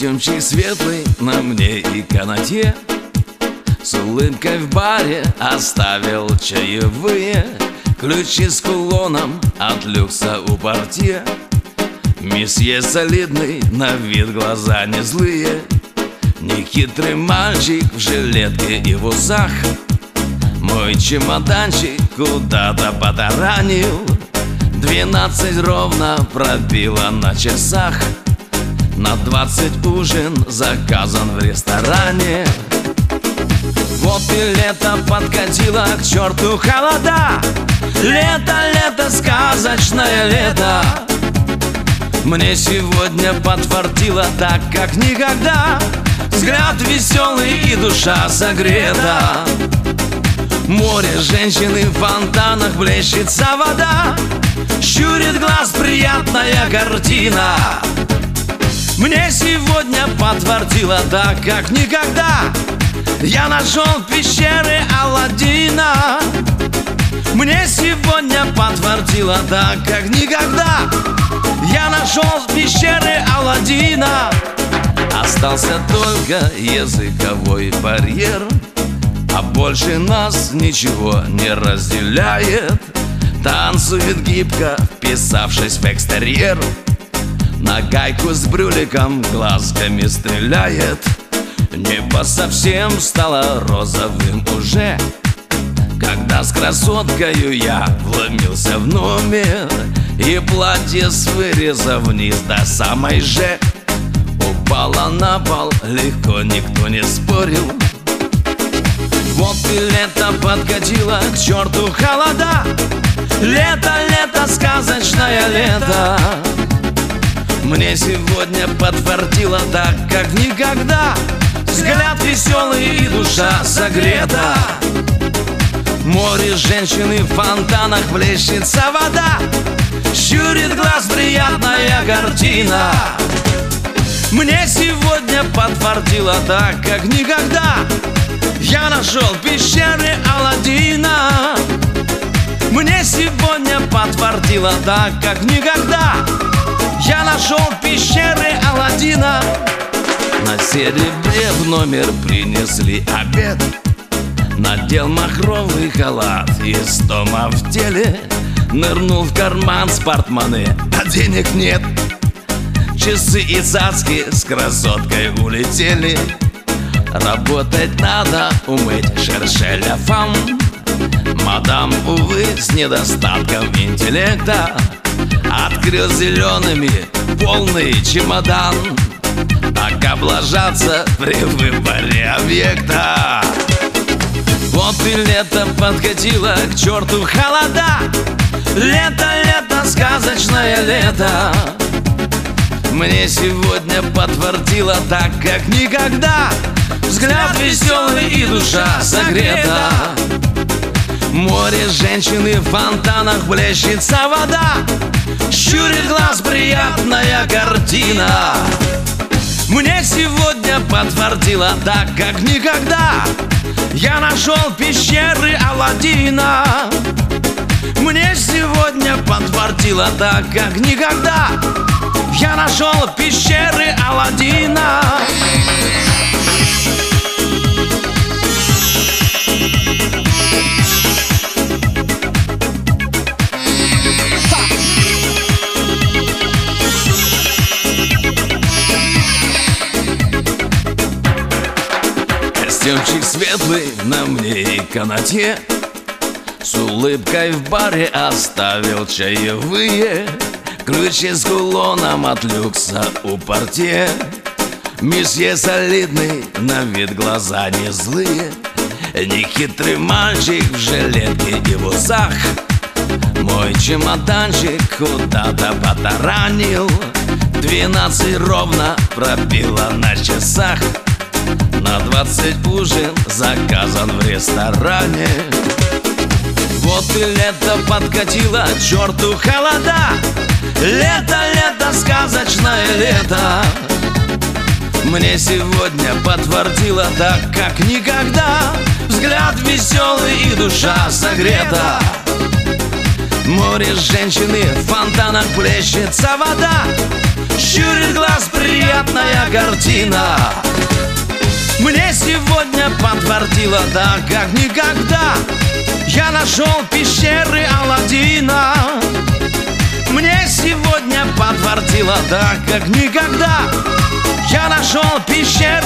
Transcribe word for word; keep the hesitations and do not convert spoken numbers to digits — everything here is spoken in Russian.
Костюмчик светлый на мне и канатье, с улыбкой в баре оставил чаевые. Ключи с кулоном от люкса у портье. Месье солидный, на вид глаза не злые. Нехитрый мальчик в жилетке и в усах. Мой чемоданчик куда-то потаранил. Двенадцать ровно пробило на часах. На двадцать ужин заказан в ресторане. Вот и лето подкатило, к черту холода. Лето, лето, сказочное лето. Мне сегодня подфартило так, как никогда. Взгляд веселый и душа согрета. Море женщины в фонтанах, блещется вода. Щурит глаз приятная картина. Мне сегодня подфартило так, как никогда. Я нашел пещеры Аладдина. Мне сегодня подфартило так, как никогда. Я нашел пещеры Аладдина. Остался только языковой барьер, а больше нас ничего не разделяет. Танцует гибко, вписавшись в экстерьер. На гайку с брюликом глазками стреляет. Небо совсем стало розовым уже, когда с красоткою я вломился в номер. И платье с выреза вниз до самой же упало на пол, легко, никто не спорил. Вот и лето подкатило, к черту холода. Лето, лето, сказочное лето. Мне сегодня подфартило так, как никогда. Взгляд веселый и душа согрета. Море женщины в фонтанах, плещется вода. Щурит глаз приятная картина. Мне сегодня подфартило так, как никогда. Я нашел пещеры Аладдина. Мне сегодня подфартило так, как никогда. Я нашел пещеры Аладдина. На серебре в номер принесли обед. Надел махровый халат из дома в теле. Нырнул в карман с портмоне, а денег нет. Часы и цацки с красоткой улетели. Работать надо, умыть шершеля фам. Мадам, увы, с недостатком интеллекта открыл зелеными полный чемодан. Так облажаться при выборе объекта. Вот и лето подкатило, к черту холода. Лето, лето, сказочное лето. Мне сегодня подфартило так, как никогда. Взгляд веселый и душа согрета. Море женщины в фонтанах, блещется вода. Щурит глаз приятная картина. Мне сегодня подфартило так, как никогда. Я нашел пещеры Аладдина. Мне сегодня подфартило так, как никогда. Я нашел пещеры Аладдина. Костюмчик светлый на мне и канатье, с улыбкой в баре оставил чаевые. Ключи с кулоном от люкса у портье. Месье солидный, на вид глаза не злые. Нехитрый мальчик в жилетке и в усах. Мой чемоданчик куда-то потаранил. Двенадцать ровно пробило на часах. На двадцать ужин заказан в ресторане. Вот и лето подкатило, к черту холода. Лето, лето, сказочное лето. Мне сегодня подфартило так, как никогда. Взгляд веселый и душа согрета. море женщины, в фонтанах плещется вода, щурит глаз приятная картина. Мне сегодня подтвердило так, как никогда. Я нашел пещеры Аладдина. Мне сегодня подтвердило так, как никогда. Я нашел пещеры